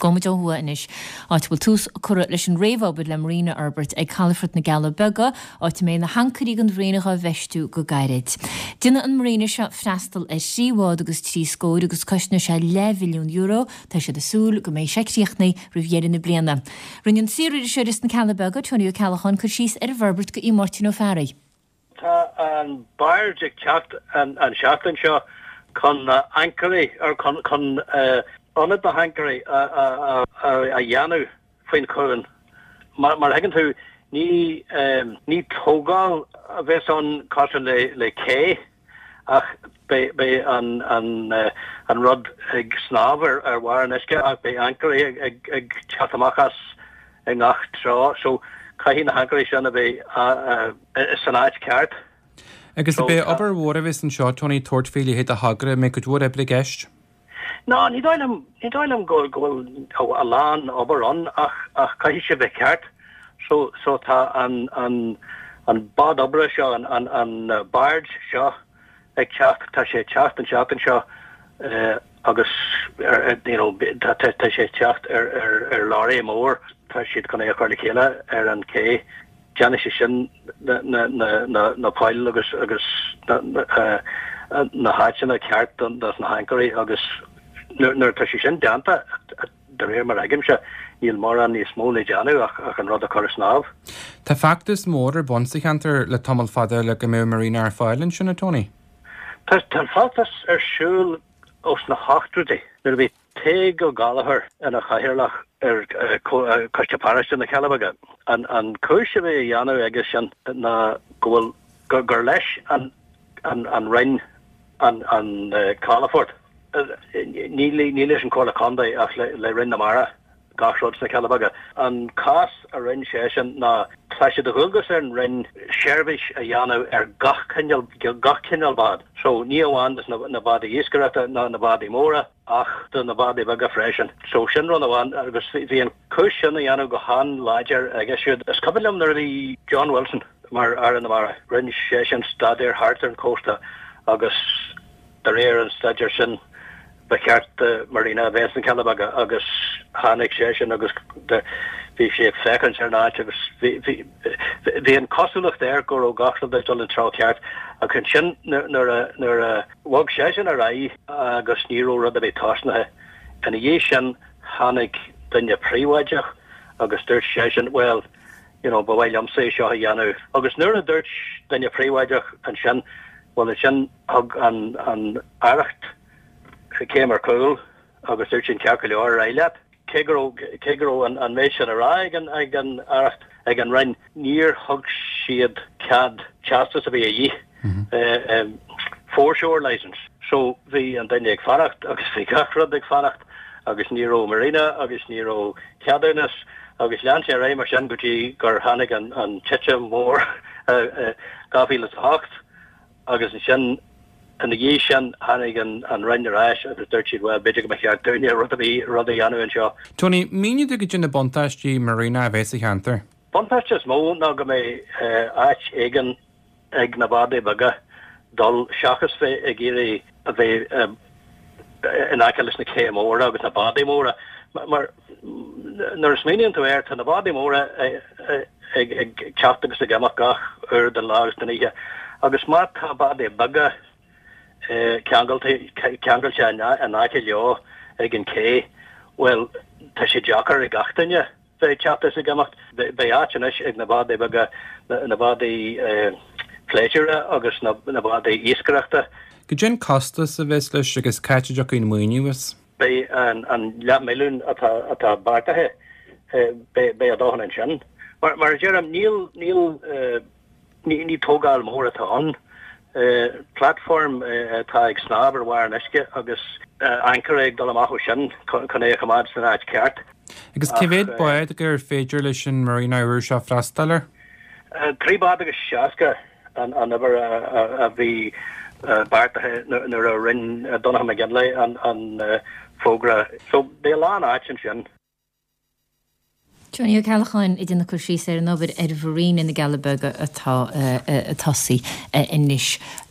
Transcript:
Gomaideo hua inis áit bhfuil tús curra leis an réomhóbad le Marina Herbert ag Calafort na Gallabega áit mé na hancarí an bhréanacha bheistú go gairid. Duine an Marina se freastal é síhád agus trí scóir agus cosna se €11 milliún tá sé asúl go méid seicríochnaí riviera na bliana. Rinneann siúir sé na Gallabega Tony O'Callaghan chu síos Herbert go í Martin O'Farrell. Tá an baird ag teacht an seachtain seo chun ancarí ar chun anad na hancarí a dhéanú faoin chuan. Mar hagann tú ní tógáil a bheits an cásan le cé ach be an rud ag snáb ar bhhar an isce ach be ancarí ag teachtamachas ag nach trá so caihí na hancarí sin a bheith san áit ceart. Agus a bheith obair mhór a bheits an seo Tony Tortfeili héad a hagra mé go dúir ebli gceist? No, ní dóilm go a lán obair an ach caihí sé bheith ceart so tá an bad obair seo an baird seo ag teacht tá sé teacht an seachtain seo agus tá sé teacht ar láirí mór tá siad chuna a chuirla chéile ar an cé Janis sin na páil agus na háin a ceart das na hancarí agus nuair tá sé sin deanta de réir mar aigim se níl mór an níos mó le deanú ach an rud a choras náb. Tá factus mór ar bonsaichantar le tamil fada le go mé Marina ar fáilann sinna Tony? Tá factus ar siúil os na háchtúdaí nuair bhí té go galahar in a chahirirlach ar Coiste in na Calabaga an cúise bheith dhéanú agus sin na gur leis an rinn an Calafort. Ní leis an cóla condaí ach le rinn na mara gasród na Calabaga. An cás a rinn sé sin na pleise de thugus ar an rinn seirbhís a dhéanú ar gach cineal bad. So ní amháin na bad íoscarata na bad móra ach do na bad bega freisin. So sin ran amháin agus bhí an cúis sin a dhéanú go hán láidir agus siúd. Is cobilm nar bhí John Wilson mar ar an mara rinn sé sin stadéir Harter an Costa agus de réir an stadidir sin becheart Marina bheits an Calabaga agus hánig sé sin agus bhí sé fechann ar náid agus bhí an cosúlacht ar go ó gachla bheits dul an trá ceart a chun sin nar bhag sé sin a raí agus níró rud a bheith táisnathe an dhé sin hánig dunne príomhaideach agus dúirt sé sin well ba bhfuil amsa seo a dhéanú agus nuair a dúirt dunne príomhaideach an sin well sin thug an airacht céim ar cúil agus dúirt sin ceacha leor éilead Kegro an méis an ará ag an rein níor thug siad cad chastas a bhí a dhí foreshore license. So bhí an daine ag fannacht agus bhí gachrad ag fannacht agus níró Marina agus níró ceadúnas agus lean sé ré mar sin gotí gur hánig an tite mór gáhíle hacht agus sin an dhé sin hánig an reinneráis agus dúirt siad beidir go meach dúine rud a dhéanú an seo. Tony, míniú go dtí na bontáistí Marina a bheits a cheantar? Bontáiste is mó ná go mé áit éigen ag na bada baga dul seachas fé ag géirí a bheith in aicelis na cé móra agus na bada móra mar nar smíonn tú air tá na bada móra ag teachtagus a gamach gach ur den lágus den ihe agus má tá bada baga ceangal se an aice leo ag an cé well tá sé deachar ag gachtainne bheith teachtas a gamach be áis ag na bada baga na bada pléisiúra agus na bada íoscareachta. Go dtí costas a bheits leis agus caiiteach in muoinniuas? Be an le milliún atá bartathe be a dáhan an sin. Mar Jerem níl tógáil mór atá an platform tá ag snáb ar bhhar an isce agus anchor ag dul amach sin chun é chamáid san áid ceart. Agus céhéad baid a gur féidir leis sin Marina uair se freastalir? Trí bad agus seaca an ever a bhí bartathe nar a rinn donna me genlei an fógra. So bé lán áit sin. Tony O'Callaghan I dina chuirsí ar an nóbir ar bhrín in na Gallabega atá saí inis.